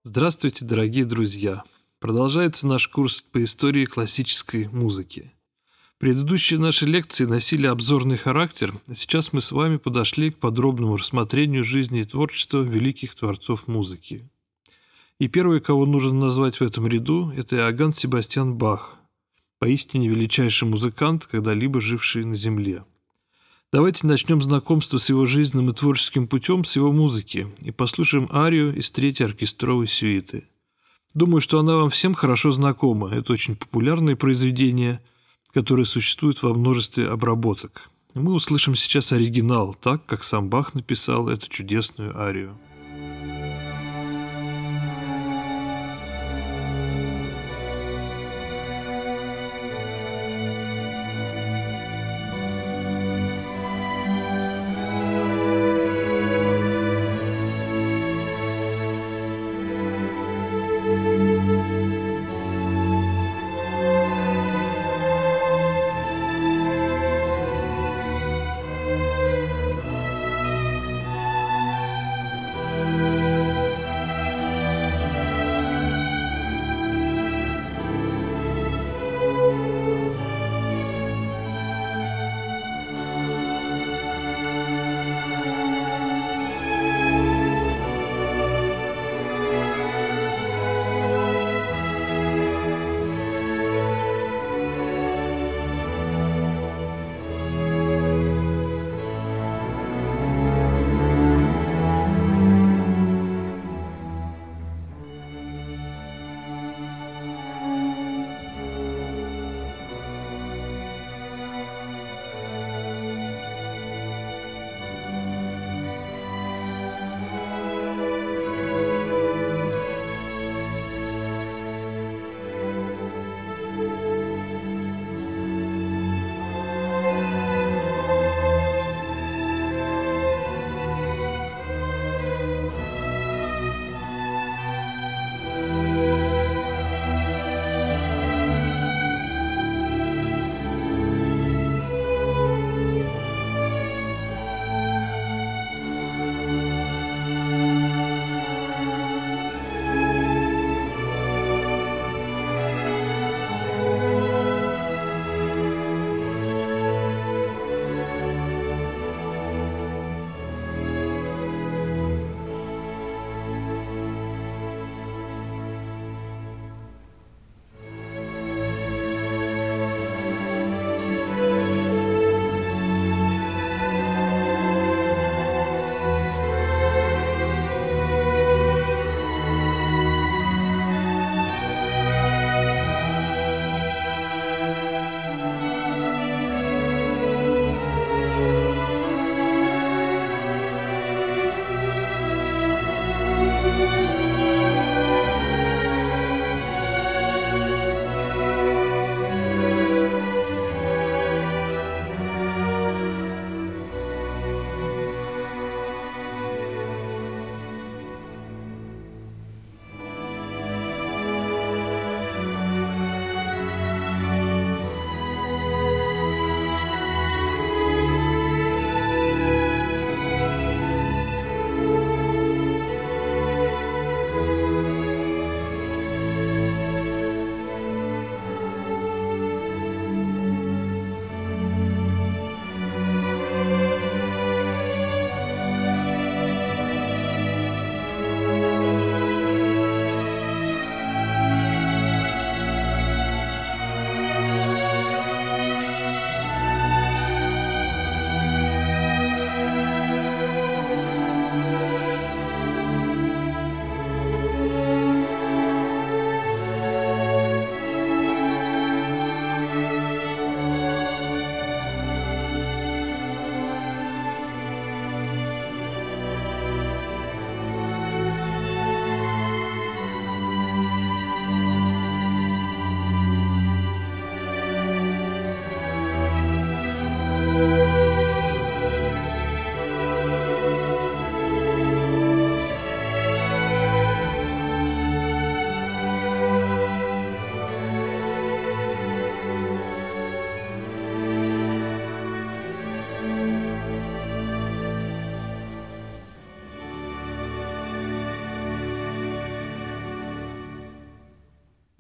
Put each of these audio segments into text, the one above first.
Здравствуйте, дорогие друзья! Продолжается наш курс по истории классической музыки. Предыдущие наши лекции носили обзорный характер, а сейчас мы с вами подошли к подробному рассмотрению жизни и творчества великих творцов музыки. И первый, кого нужно назвать в этом ряду, это Иоганн Себастьян Бах, поистине величайший музыкант, когда-либо живший на земле. Давайте начнем знакомство с его жизненным и творческим путем с его музыки и послушаем арию из третьей оркестровой сюиты. Думаю, что она вам всем хорошо знакома. Это очень популярное произведение, которое существует во множестве обработок. Мы услышим сейчас оригинал, так как сам Бах написал эту чудесную арию.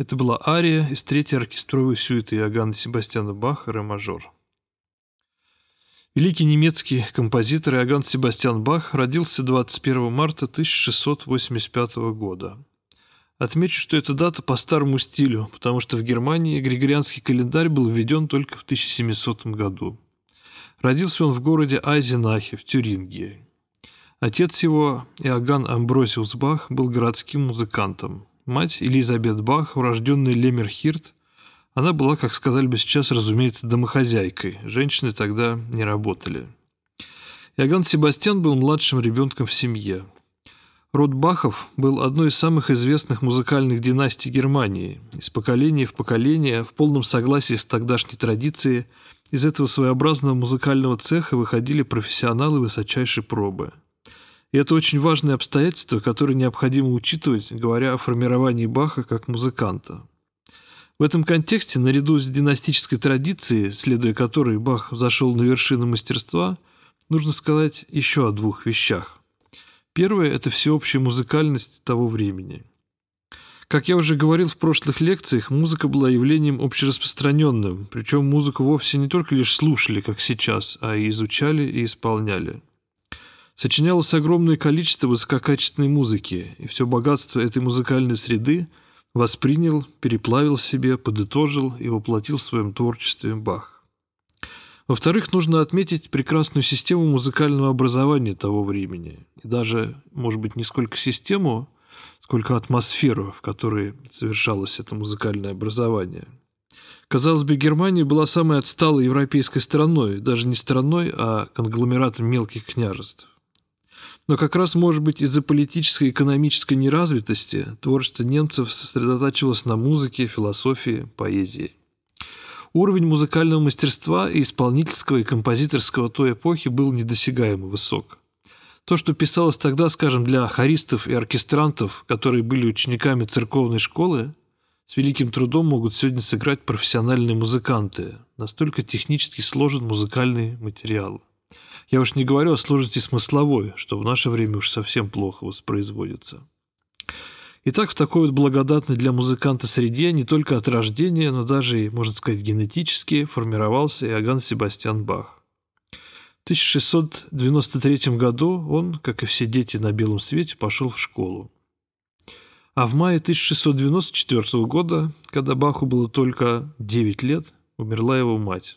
Это была ария из третьей оркестровой сюиты Иоганна Себастьяна Баха «Ре мажор». Великий немецкий композитор Иоганн Себастьян Бах родился 21 марта 1685 года. Отмечу, что эта дата по старому стилю, потому что в Германии григорианский календарь был введен только в 1700 году. Родился он в городе Айзенахе в Тюрингии. Отец его, Иоганн Амброзиус Бах, был городским музыкантом. Мать, Элизабет Бах, урожденная Леммерхирт, она была, как сказали бы сейчас, разумеется, домохозяйкой. Женщины тогда не работали. Иоганн Себастьян был младшим ребенком в семье. Род Бахов был одной из самых известных музыкальных династий Германии. Из поколения в поколение, в полном согласии с тогдашней традицией, из этого своеобразного музыкального цеха выходили профессионалы высочайшей пробы. И это очень важное обстоятельство, которое необходимо учитывать, говоря о формировании Баха как музыканта. В этом контексте, наряду с династической традицией, следуя которой Бах взошел на вершину мастерства, нужно сказать еще о двух вещах. Первое – это всеобщая музыкальность того времени. Как я уже говорил в прошлых лекциях, музыка была явлением общераспространенным, причем музыку вовсе не только лишь слушали, как сейчас, а и изучали и исполняли. Сочинялось огромное количество высококачественной музыки, и все богатство этой музыкальной среды воспринял, переплавил в себе, подытожил и воплотил в своем творчестве Бах. Во-вторых, нужно отметить прекрасную систему музыкального образования того времени. И даже, может быть, не сколько систему, сколько атмосферу, в которой совершалось это музыкальное образование. Казалось бы, Германия была самой отсталой европейской страной, даже не страной, а конгломератом мелких княжеств. Но как раз, может быть, из-за политической и экономической неразвитости творчество немцев сосредотачивалось на музыке, философии, поэзии. Уровень музыкального мастерства и исполнительского и композиторского той эпохи был недосягаемо высок. То, что писалось тогда, скажем, для хористов и оркестрантов, которые были учениками церковной школы, с великим трудом могут сегодня сыграть профессиональные музыканты. Настолько технически сложен музыкальный материал. Я уж не говорю о сложности смысловой, что в наше время уж совсем плохо воспроизводится. Итак, в такой вот благодатной для музыканта среде не только от рождения, но даже и, можно сказать, генетически формировался Иоганн Себастьян Бах. В 1693 году он, как и все дети на белом свете, пошел в школу. А в мае 1694 года, когда Баху было только 9 лет, умерла его мать.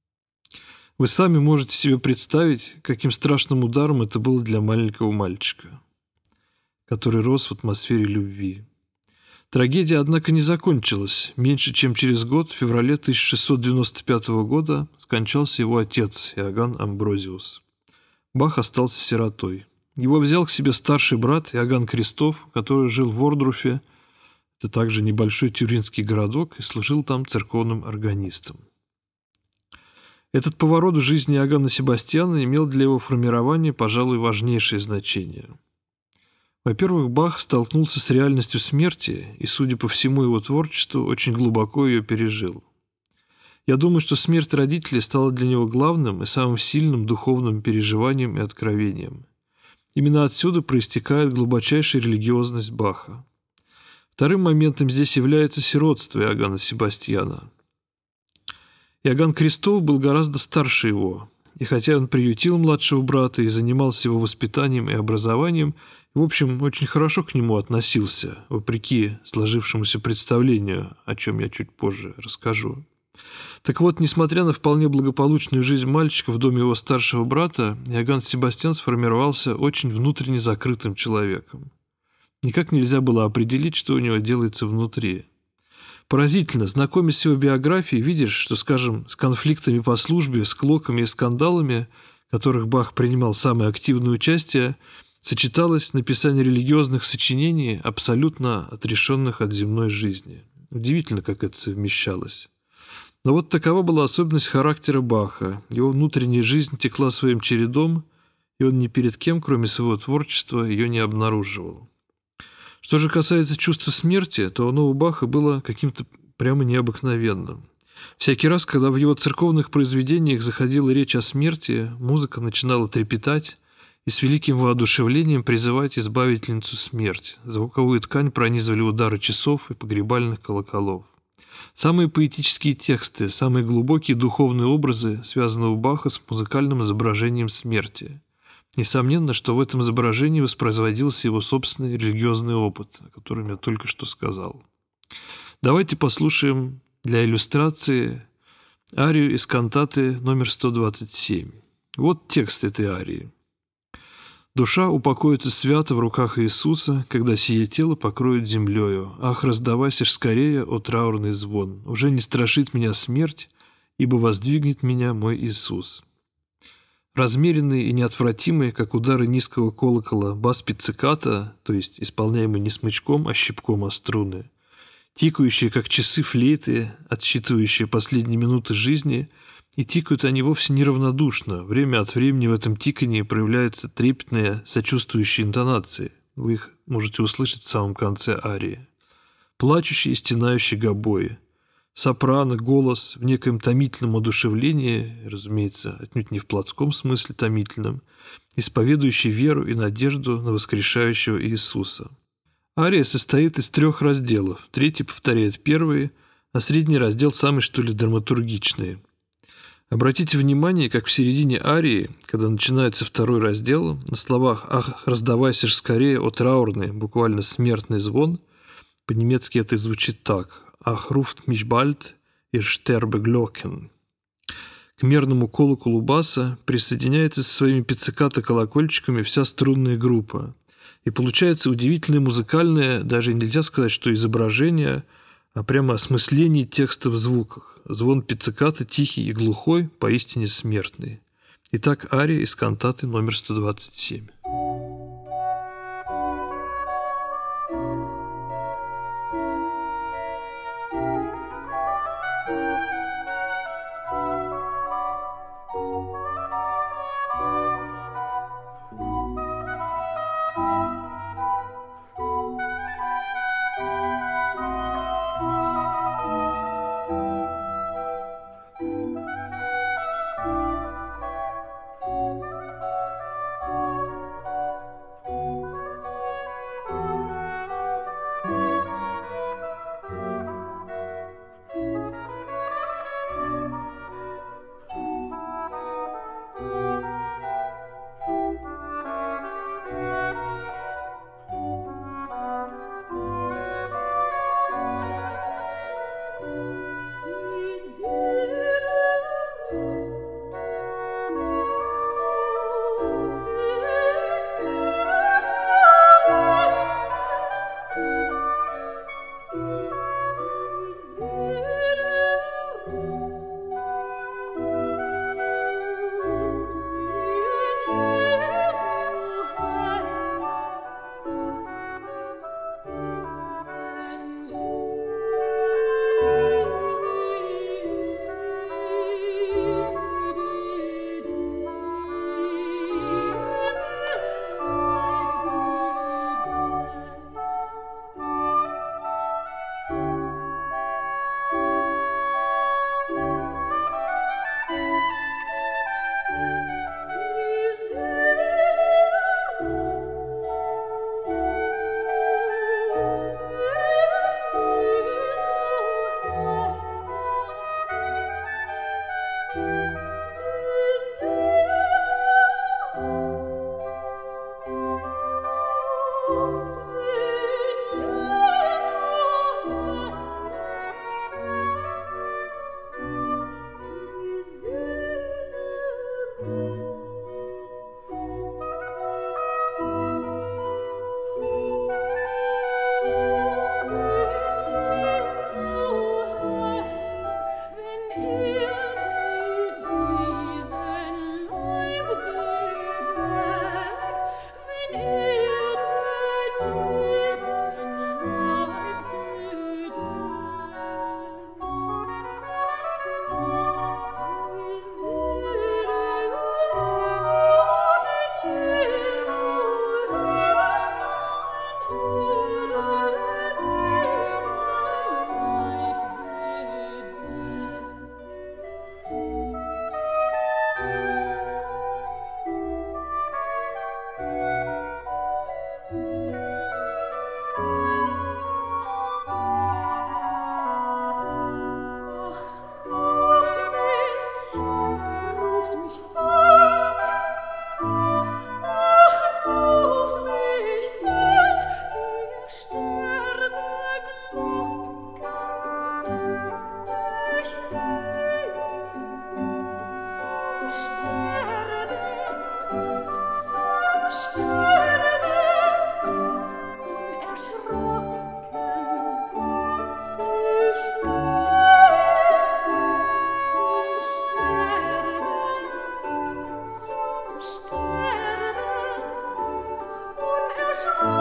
Вы сами можете себе представить, каким страшным ударом это было для маленького мальчика, который рос в атмосфере любви. Трагедия, однако, не закончилась. Меньше чем через год, в феврале 1695 года, скончался его отец, Иоганн Амброзиус. Бах остался сиротой. Его взял к себе старший брат Иоганн Кристоф, который жил в Ордруфе, это также небольшой тюрингский городок, и служил там церковным органистом. Этот поворот в жизни Иоганна Себастьяна имел для его формирования, пожалуй, важнейшее значение. Во-первых, Бах столкнулся с реальностью смерти и, судя по всему его творчеству, очень глубоко ее пережил. Я думаю, что смерть родителей стала для него главным и самым сильным духовным переживанием и откровением. Именно отсюда проистекает глубочайшая религиозность Баха. Вторым моментом здесь является сиротство Иоганна Себастьяна. Иоганн Кристоф был гораздо старше его, и хотя он приютил младшего брата и занимался его воспитанием и образованием, в общем, очень хорошо к нему относился, вопреки сложившемуся представлению, о чем я чуть позже расскажу. Так вот, несмотря на вполне благополучную жизнь мальчика в доме его старшего брата, Иоганн Себастьян сформировался очень внутренне закрытым человеком. Никак нельзя было определить, что у него делается внутри. Поразительно, знакомясь с его биографией, видишь, что, скажем, с конфликтами по службе, склоками и скандалами, в которых Бах принимал самое активное участие, сочеталось написание религиозных сочинений, абсолютно отрешенных от земной жизни. Удивительно, как это совмещалось. Но вот такова была особенность характера Баха. Его внутренняя жизнь текла своим чередом, и он ни перед кем, кроме своего творчества, ее не обнаруживал. Что же касается чувства смерти, то оно у Баха было каким-то прямо необыкновенным. Всякий раз, когда в его церковных произведениях заходила речь о смерти, музыка начинала трепетать, и с великим воодушевлением призывать избавительницу смерть. Звуковую ткань пронизывали удары часов и погребальных колоколов. Самые поэтические тексты, самые глубокие духовные образы связаны у Баха с музыкальным изображением смерти. Несомненно, что в этом изображении воспроизводился его собственный религиозный опыт, о котором я только что сказал. Давайте послушаем для иллюстрации арию из кантаты номер 127. Вот текст этой арии. «Душа упокоится свято в руках Иисуса, когда сие тело покроет землею. Ах, раздавайся ж скорее, о траурный звон! Уже не страшит меня смерть, ибо воздвигнет меня мой Иисус». Размеренный и неотвратимый, как удары низкого колокола, бас пицциката, то есть исполняемый не смычком, а щипком о струны, тикающие, как часы флейты, отсчитывающие последние минуты жизни, и тикают они вовсе неравнодушно. Время от времени в этом тикании проявляются трепетные, сочувствующие интонации. Вы их можете услышать в самом конце арии. Плачущие и стенающие гобои. Сопрано, голос в некоем томительном одушевлении, разумеется, отнюдь не в плотском смысле томительном, исповедующий веру и надежду на воскрешающего Иисуса. Ария состоит из 3 разделов. 3-й повторяет 1-й, а средний раздел самый, что ли, драматургичный. Обратите внимание, как в середине арии, когда начинается 2-й раздел, на словах «Ах, раздавайся ж скорее, о траурный», буквально «смертный звон», по-немецки это звучит так «Ах, ruft mich bald, ihr Sterbeglocken». К мерному колоколу баса присоединяется со своими пиццикато-колокольчиками вся струнная группа. И получается удивительное музыкальное, даже нельзя сказать, что изображение, а прямо осмысление текста в звуках. Звон пицциката тихий и глухой, поистине смертный. Итак, ария из кантаты номер 127.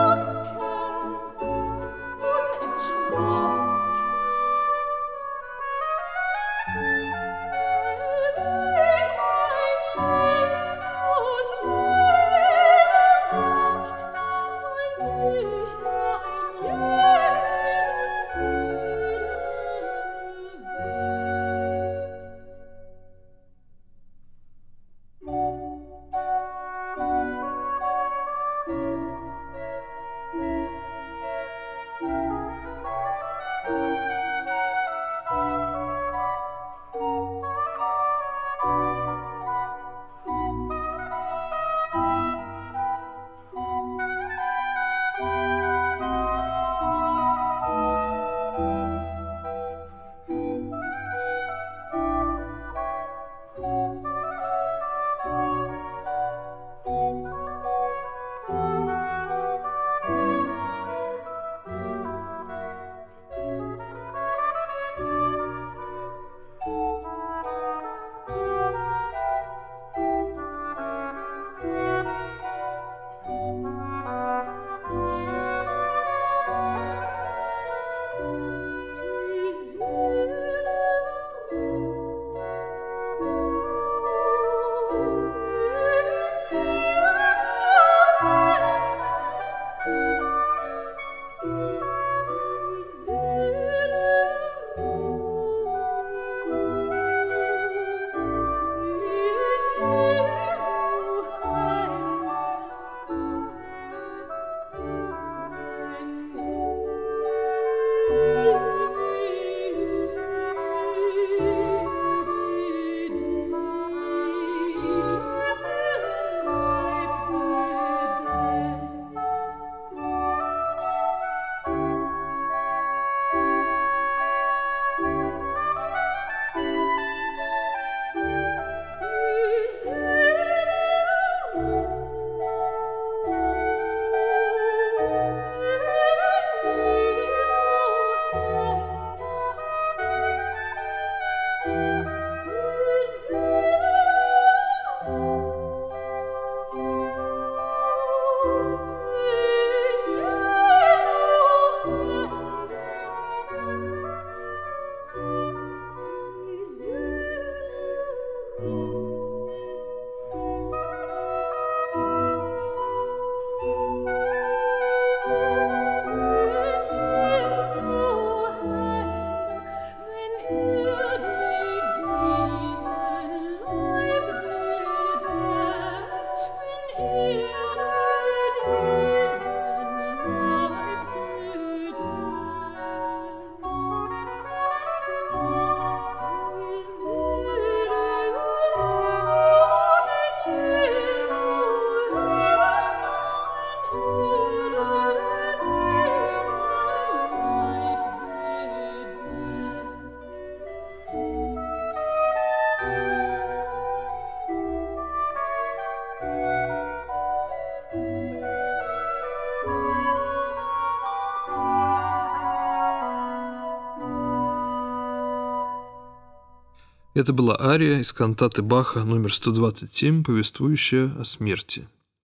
Это была ария из кантаты Баха номер 127, повествующая о смерти.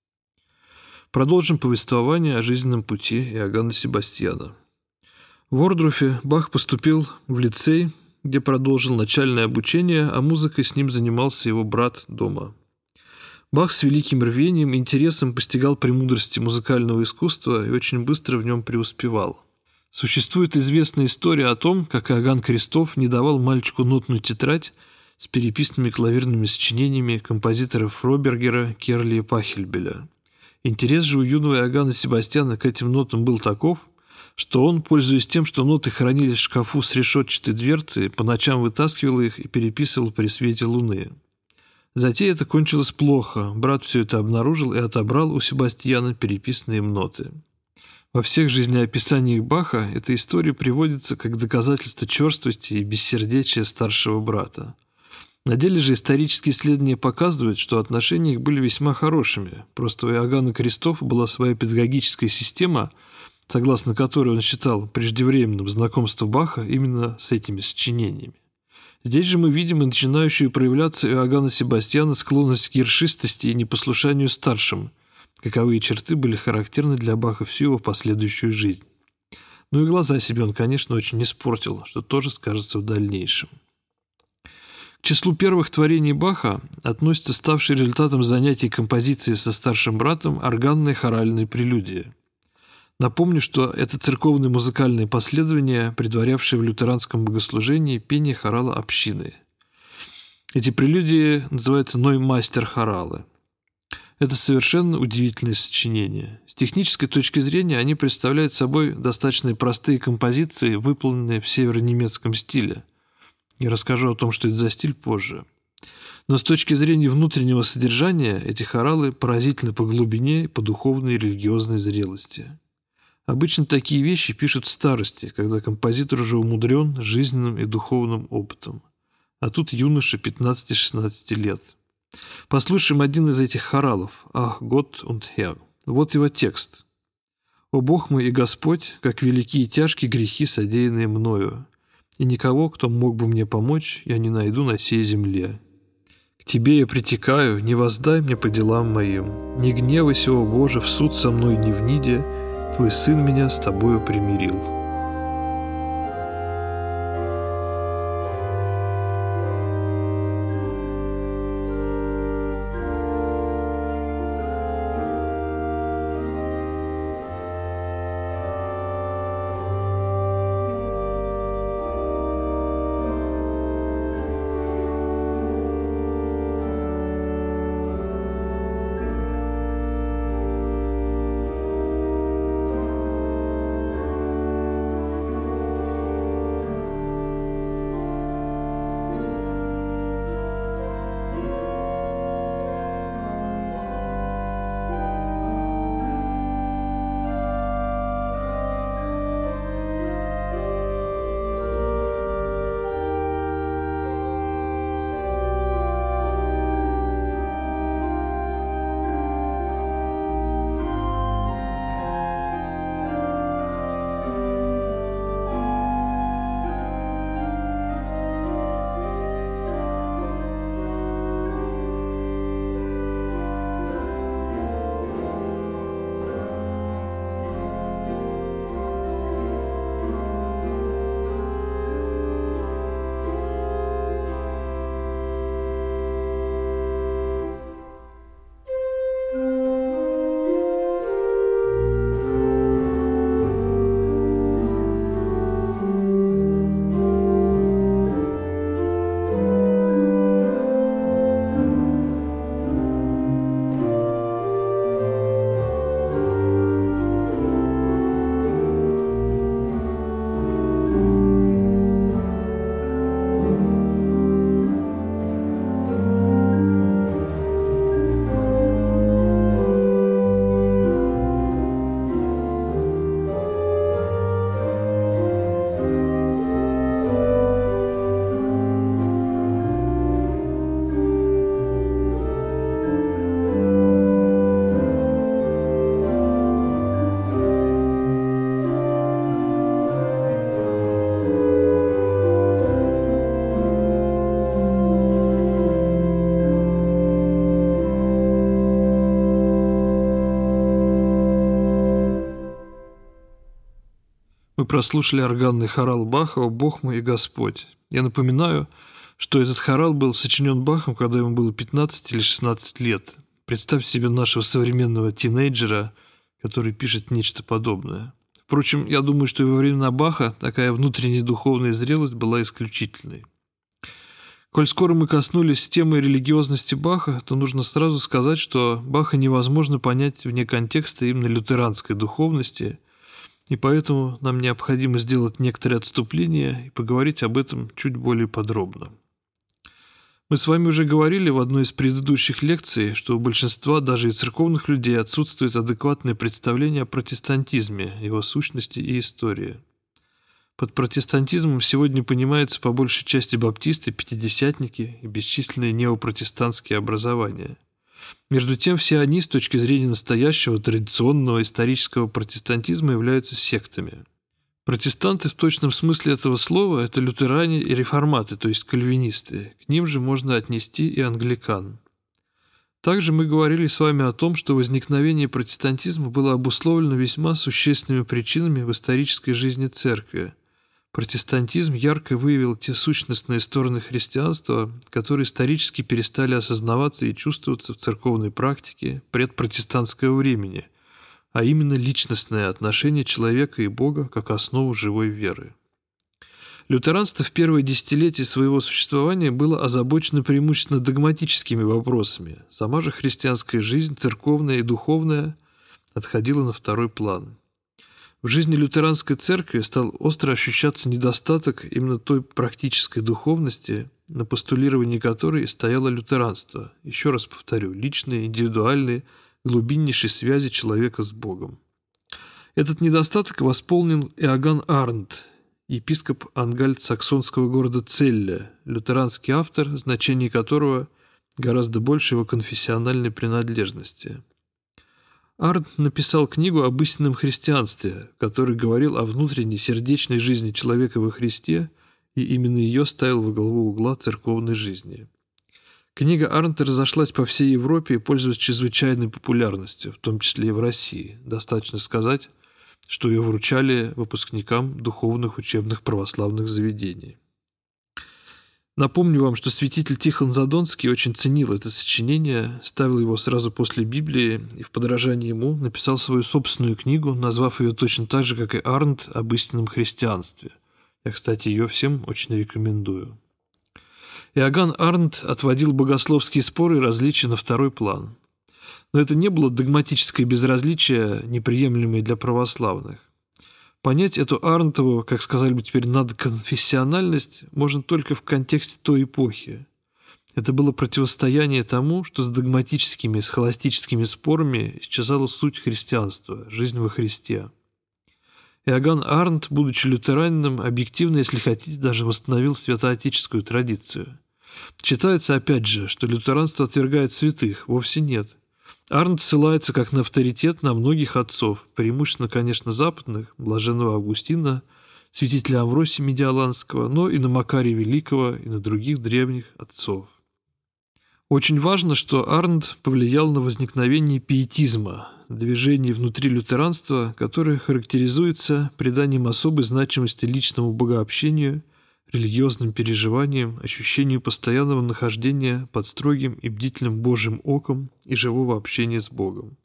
Продолжим повествование о жизненном пути Иоганна Себастьяна. В Ордруфе Бах поступил в лицей, где продолжил начальное обучение, а музыкой с ним занимался его брат дома. Бах с великим рвением и интересом постигал премудрости музыкального искусства и очень быстро в нем преуспевал. Существует известная история о том, как Иоганн Крестов не давал мальчику нотную тетрадь с переписанными клавирными сочинениями композиторов Фробергера, Керли и Пахельбеля. Интерес же у юного Иоганна Себастьяна к этим нотам был таков, что он, пользуясь тем, что ноты хранились в шкафу с решетчатой дверцей, по ночам вытаскивал их и переписывал при свете луны. Затея это кончилась плохо, брат все это обнаружил и отобрал у Себастьяна переписанные им ноты. Во всех жизнеописаниях Баха эта история приводится как доказательство черствости и бессердечия старшего брата. На деле же исторические исследования показывают, что отношения их были весьма хорошими, просто у Иоганна Крестова была своя педагогическая система, согласно которой он считал преждевременным знакомство Баха именно с этими сочинениями. Здесь же мы видим и начинающую проявляться у Иоганна Себастьяна склонность к ершистости и непослушанию старшим, каковые черты были характерны для Баха всю его последующую жизнь. Ну и глаза себе он, конечно, очень испортил, что тоже скажется в дальнейшем. К числу первых творений Баха относится ставший результатом занятий композиции со старшим братом органная хоральная прелюдия. Напомню, что это церковное музыкальное последование, предварявшее в лютеранском богослужении пение хорала общины. Эти прелюдии называются «Ноймастер-хоралы». Это совершенно удивительное сочинение. С технической точки зрения они представляют собой достаточно простые композиции, выполненные в северонемецком стиле. Я расскажу о том, что это за стиль, позже. Но с точки зрения внутреннего содержания эти хоралы поразительны по глубине и по духовной и религиозной зрелости. Обычно такие вещи пишут в старости, когда композитор уже умудрен жизненным и духовным опытом. А тут юноша 15-16 лет. Послушаем один из этих хоралов «Ах, Гott und Herr». Вот его текст. «О Бог мой и Господь, как велики и тяжкие грехи, содеянные мною, и никого, кто мог бы мне помочь, я не найду на сей земле. К Тебе я притекаю, не воздай мне по делам моим. Не гневайся, о Боже, в суд со мной не вниде, Твой Сын меня с Тобою примирил». Мы прослушали органный хорал Баха «О Бог мой и Господь». Я напоминаю, что этот хорал был сочинен Бахом, когда ему было 15 или 16 лет. Представьте себе нашего современного тинейджера, который пишет нечто подобное. Впрочем, я думаю, что и во времена Баха такая внутренняя духовная зрелость была исключительной. Коль скоро мы коснулись темы религиозности Баха, то нужно сразу сказать, что Баха невозможно понять вне контекста именно лютеранской духовности, и поэтому нам необходимо сделать некоторые отступления и поговорить об этом чуть более подробно. Мы с вами уже говорили в одной из предыдущих лекций, что у большинства даже и церковных людей отсутствует адекватное представление о протестантизме, его сущности и истории. Под протестантизмом сегодня понимаются по большей части баптисты, пятидесятники и бесчисленные неопротестантские образования. Между тем, все они, с точки зрения настоящего традиционного исторического протестантизма, являются сектами. Протестанты в точном смысле этого слова – это лютеране и реформаты, то есть кальвинисты. К ним же можно отнести и англикан. Также мы говорили с вами о том, что возникновение протестантизма было обусловлено весьма существенными причинами в исторической жизни церкви. Протестантизм ярко выявил те сущностные стороны христианства, которые исторически перестали осознаваться и чувствоваться в церковной практике предпротестантского времени, а именно личностное отношение человека и Бога как основу живой веры. Лютеранство в первые десятилетия своего существования было озабочено преимущественно догматическими вопросами. Сама же христианская жизнь, церковная и духовная, отходила на второй план. В жизни лютеранской церкви стал остро ощущаться недостаток именно той практической духовности, на постулировании которой стояло лютеранство. Еще раз повторю, личные, индивидуальные, глубиннейшие связи человека с Богом. Этот недостаток восполнил Иоганн Арндт, епископ ангальт-саксонского города Целля, лютеранский автор, значение которого гораздо больше его конфессиональной принадлежности. Арндт написал книгу об истинном христианстве, в которой говорил о внутренней сердечной жизни человека во Христе, и именно ее ставил во главу угла церковной жизни. Книга Арндта разошлась по всей Европе и пользуется чрезвычайной популярностью, в том числе и в России. Достаточно сказать, что ее вручали выпускникам духовных учебных православных заведений. Напомню вам, что святитель Тихон Задонский очень ценил это сочинение, ставил его сразу после Библии и в подражании ему написал свою собственную книгу, назвав ее точно так же, как и Арндт, об истинном христианстве. Я, кстати, ее всем очень рекомендую. Иоганн Арндт отводил богословские споры и различия на второй план. Но это не было догматическое безразличие, неприемлемое для православных. Понять эту Арндтову, как сказали бы теперь, надконфессиональность можно только в контексте той эпохи. Это было противостояние тому, что с догматическими, схоластическими спорами исчезала суть христианства, жизнь во Христе. Иоганн Арндт, будучи лютеранином, объективно, если хотите, даже восстановил святоотеческую традицию. Считается, опять же, что лютеранство отвергает святых, вовсе нет. Арндт ссылается как на авторитет на многих отцов, преимущественно, конечно, западных, блаженного Августина, святителя Амвросия Медиаланского, но и на Макария Великого и на других древних отцов. Очень важно, что Арндт повлиял на возникновение пиетизма, движения внутри лютеранства, которое характеризуется приданием особой значимости личному богообщению, религиозным переживаниям, ощущению постоянного нахождения под строгим и бдительным Божьим оком и живого общения с Богом.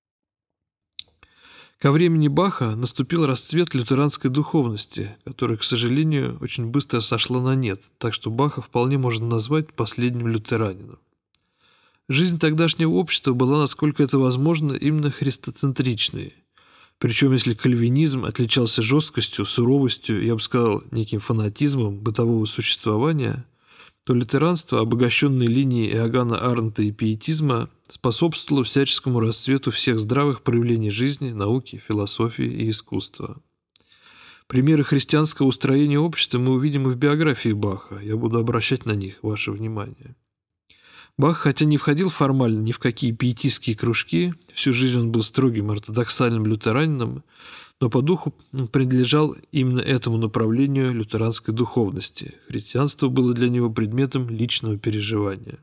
Ко времени Баха наступил расцвет лютеранской духовности, которая, к сожалению, очень быстро сошла на нет, так что Баха вполне можно назвать последним лютеранином. Жизнь тогдашнего общества была, насколько это возможно, именно христоцентричной. Причем, если кальвинизм отличался жесткостью, суровостью, я бы сказал, неким фанатизмом бытового существования, то лютеранство, обогащенное линией Иоганна Арндта и пиетизма, способствовало всяческому расцвету всех здравых проявлений жизни, науки, философии и искусства. Примеры христианского устроения общества мы увидим и в биографии Баха. Я буду обращать на них ваше внимание. Бах, хотя не входил формально ни в какие пиетистские кружки, всю жизнь он был строгим ортодоксальным лютеранином, но по духу он принадлежал именно этому направлению лютеранской духовности. Христианство было для него предметом личного переживания.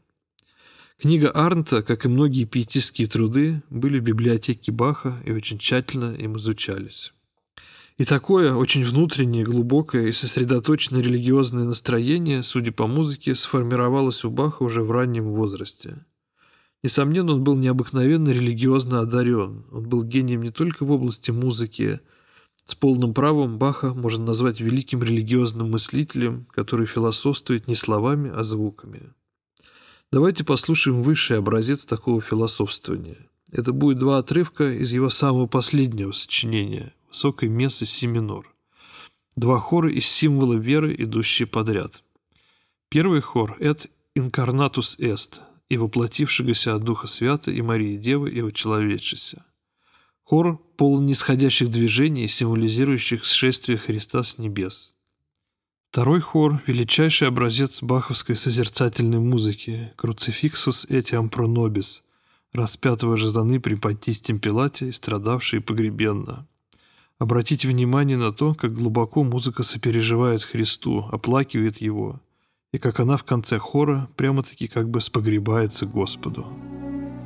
Книга Арндта, как и многие пиетистские труды, были в библиотеке Баха и очень тщательно им изучались. И такое очень внутреннее, глубокое и сосредоточенное религиозное настроение, судя по музыке, сформировалось у Баха уже в раннем возрасте. Несомненно, он был необыкновенно религиозно одарен. Он был гением не только в области музыки. С полным правом Баха можно назвать великим религиозным мыслителем, который философствует не словами, а звуками. Давайте послушаем высший образец такого философствования. Это будет два отрывка из его самого последнего сочинения «Высокой мессы си минор». Два хора из символа веры, идущие подряд. Первый хор – «Et incarnatus est» и воплотившегося от Духа Свята и Марии Девы и очеловечися. Хор полон нисходящих движений, символизирующих сшествие Христа с небес. Второй хор – величайший образец баховской созерцательной музыки «Crucifixus etiam pro nobis», распятого жазаны при Понтистем Пилате и страдавший погребенно. Обратите внимание на то, как глубоко музыка сопереживает Христу, оплакивает Его, и как она в конце хора прямо-таки как бы спогребается Господу.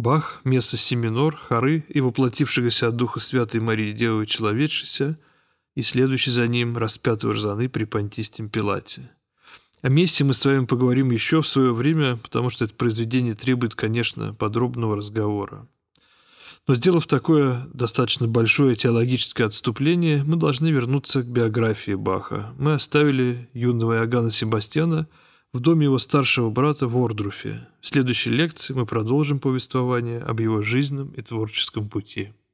Бах, месса си минор, хоры и воплотившегося от Духа Святой Марии Девы Человечеся, и следующий за ним распятого рзаны при Понтистем Пилате. О мессе мы с вами поговорим еще в свое время, потому что это произведение требует, конечно, подробного разговора. Но сделав такое достаточно большое теологическое отступление, мы должны вернуться к биографии Баха. Мы оставили юного Иоганна Себастьяна в доме его старшего брата в Ордруфе. В следующей лекции мы продолжим повествование об его жизненном и творческом пути.